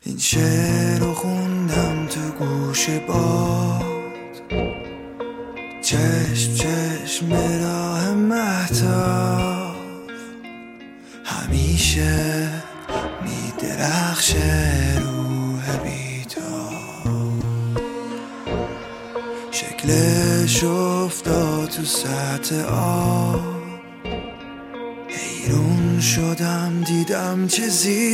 این شعر رو خوندم تو گوش باد، چشم چشم راه مهتاب همیشه میدرخشه روح بیتاب، شکلش افتاد تو سطح آب، حیرون شدم دیدم چه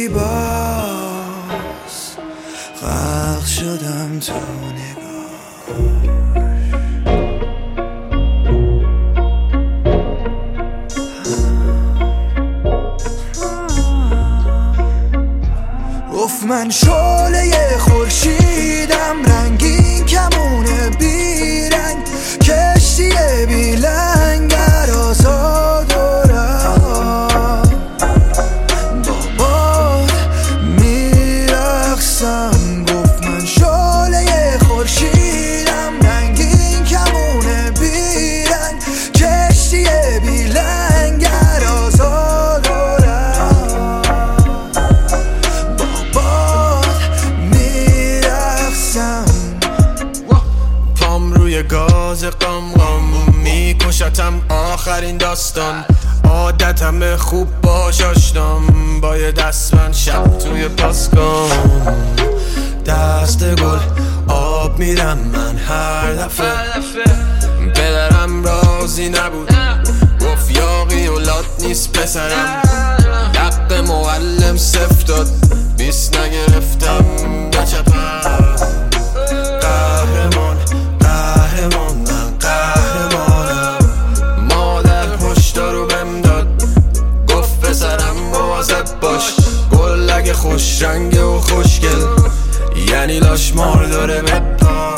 زیباست، غرق شدم تو نگاه. گفت من شعله خورشیدم، رنگین کمونه بیرنگ، کشتی بی لنگر آزاد و رها، با باد میرقصم. گفت من شعله خورشیدم، رنگین کمونه بیرنگ، کشتی بی لنگر آزاد و رها، با باد میرقصم. پام روی گاز قم میکشتم آخرین داستان، عادتم خوب باش آشنام، با یه دستبند شب توی پاسکام، دست گل آب میرم من هر دفعه. پدرم راضی نبود، گفت یاقی اولاد نیست پسرم، حق معلم صفر داد، 20 نگرفتم بچپم. قهرمان قهرمان من قهرمانم، مادر هشدارو بهم داد، گفت پسرم مواظب باش، گل اگه خوش رنگه و خوشگل یعنی لاش مار داره بپا،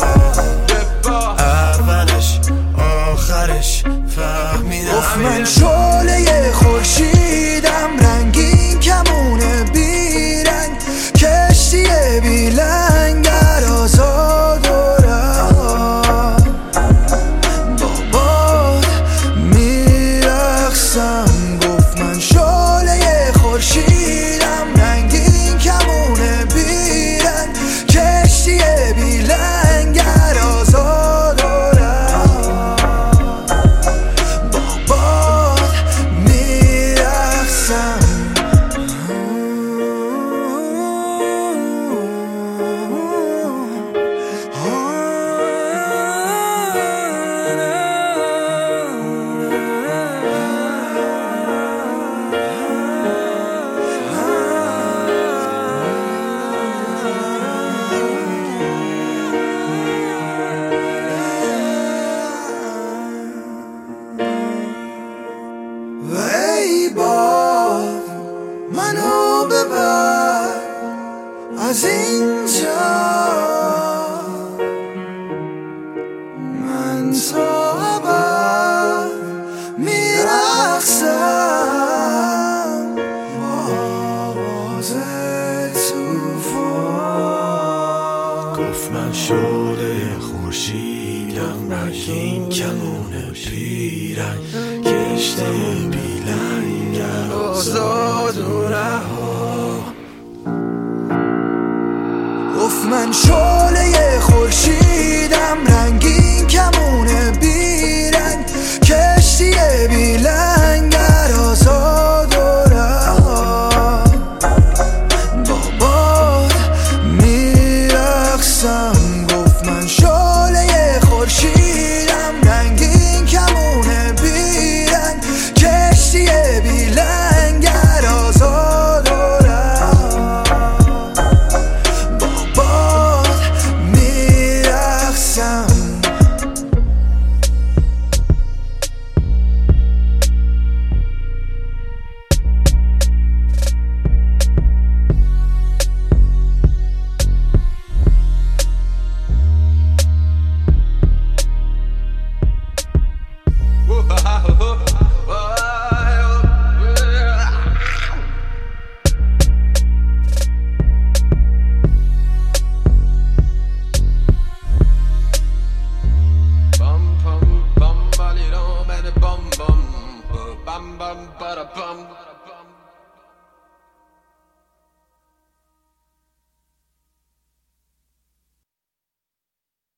اولش آخرش فهمیدم. گفت من شعله خورشیدم، رنگین کمونه بیرنگ، کشتی بی لنگر آزاد و رها، با باد میرقصم. گفت من شعله خورشیدم، رنگین کمونه بیرنگ، کشتی بی لنگر آزاد و رها، با باد میرقصم. و ای باد منو ببر از اینجا، من تا ابد میرقصم با آواز توفان. گفت من شعله خورشیدم، رنگین کمونه پیرنگ، کشتی بی لنگر آزاد و رها. گفت من